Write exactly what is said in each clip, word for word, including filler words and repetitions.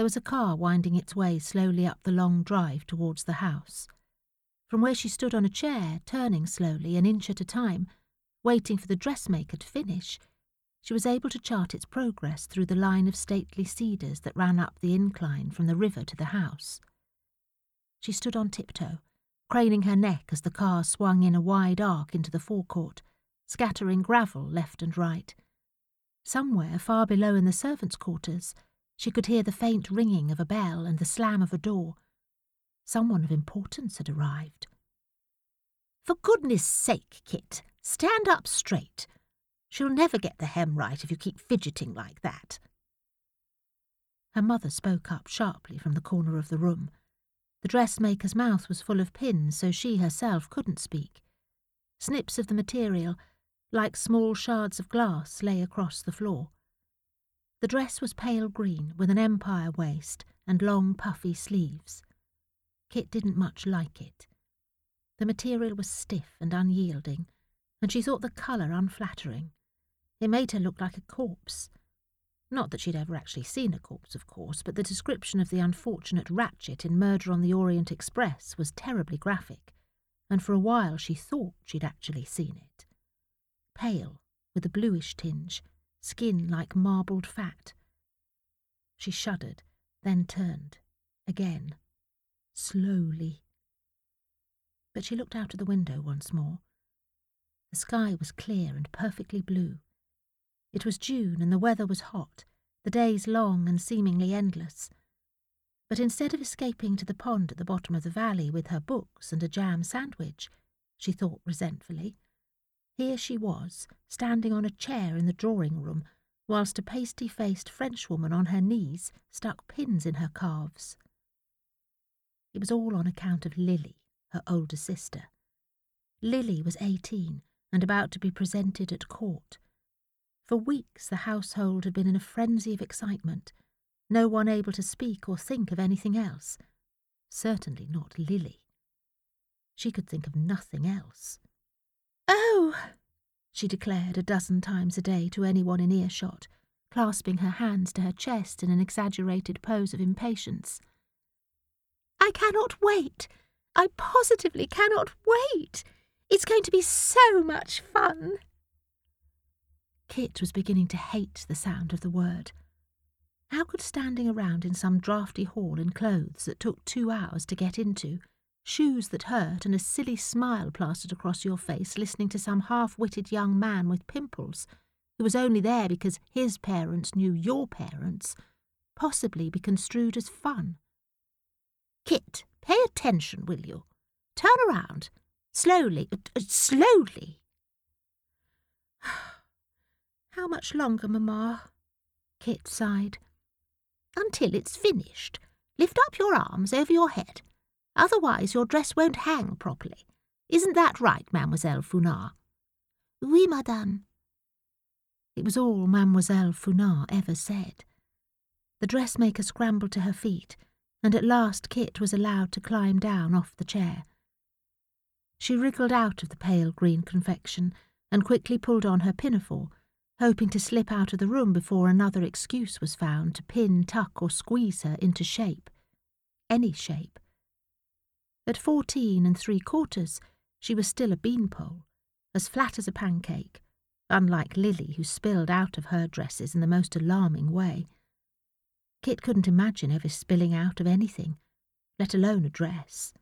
There was a car winding its way slowly up the long drive towards the house. From where she stood on a chair, turning slowly, an inch at a time, waiting for the dressmaker to finish, she was able to chart its progress through the line of stately cedars that ran up the incline from the river to the house. She stood on tiptoe, craning her neck as the car swung in a wide arc into the forecourt, scattering gravel left and right. Somewhere far below in the servants' quarters, she could hear the faint ringing of a bell and the slam of a door. Someone of importance had arrived. "For goodness sake, Kit, stand up straight. She'll never get the hem right if you keep fidgeting like that." Her mother spoke up sharply from the corner of the room. The dressmaker's mouth was full of pins, so she herself couldn't speak. Snips of the material, like small shards of glass, lay across the floor. The dress was pale green, with an empire waist and long puffy sleeves. Kit didn't much like it. The material was stiff and unyielding, and she thought the colour unflattering. It made her look like a corpse. Not that she'd ever actually seen a corpse, of course, but the description of the unfortunate Ratchet in Murder on the Orient Express was terribly graphic, and for a while she thought she'd actually seen it. Pale, with a bluish tinge, skin like marbled fat. She shuddered, then turned, again, slowly. But she looked out of the window once more. The sky was clear and perfectly blue. It was June and the weather was hot, the days long and seemingly endless. But instead of escaping to the pond at the bottom of the valley with her books and a jam sandwich, she thought resentfully, here she was, standing on a chair in the drawing-room, whilst a pasty-faced Frenchwoman on her knees stuck pins in her calves. It was all on account of Lily, her older sister. Lily was eighteen and about to be presented at court. For weeks the household had been in a frenzy of excitement, no one able to speak or think of anything else. Certainly not Lily. She could think of nothing else. "Oh!" she declared a dozen times a day to anyone in earshot, clasping her hands to her chest in an exaggerated pose of impatience. "I cannot wait! I positively cannot wait! It's going to be so much fun!" Kit was beginning to hate the sound of the word. How could standing around in some draughty hall in clothes that took two hours to get into, shoes that hurt and a silly smile plastered across your face listening to some half-witted young man with pimples, who was only there because his parents knew your parents, possibly be construed as fun? "Kit, pay attention, will you? Turn around. Slowly, uh, slowly." "How much longer, Mamma?" Kit sighed. "Until it's finished. Lift up your arms over your head. Otherwise your dress won't hang properly. Isn't that right, Mademoiselle Founard?" "Oui, madame." It was all Mademoiselle Founard ever said. The dressmaker scrambled to her feet, and at last Kit was allowed to climb down off the chair. She wriggled out of the pale green confection and quickly pulled on her pinafore, hoping to slip out of the room before another excuse was found to pin, tuck or squeeze her into shape. Any shape. At fourteen and three quarters, she was still a beanpole, as flat as a pancake, unlike Lily, who spilled out of her dresses in the most alarming way. Kit couldn't imagine ever spilling out of anything, let alone a dress.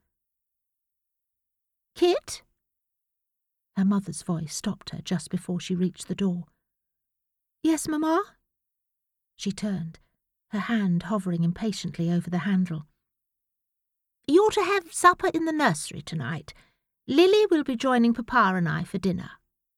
"Kit?" Her mother's voice stopped her just before she reached the door. "Yes, Mamma?" She turned, her hand hovering impatiently over the handle. "You're to have supper in the nursery tonight. Lily will be joining Papa and I for dinner."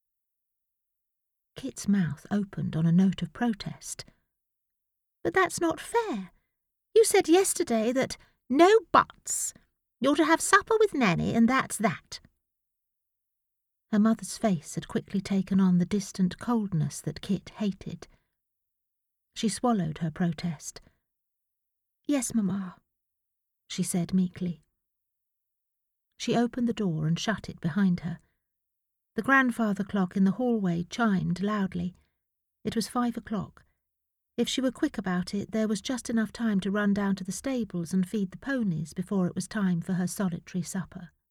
Kit's mouth opened on a note of protest. "But that's not fair. You said yesterday that no buts. You're to have supper with Nanny, and that's that." Her mother's face had quickly taken on the distant coldness that Kit hated. She swallowed her protest. "Yes, Mamma," she said meekly. She opened the door and shut it behind her. The grandfather clock in the hallway chimed loudly. It was five o'clock. If she were quick about it, there was just enough time to run down to the stables and feed the ponies before it was time for her solitary supper.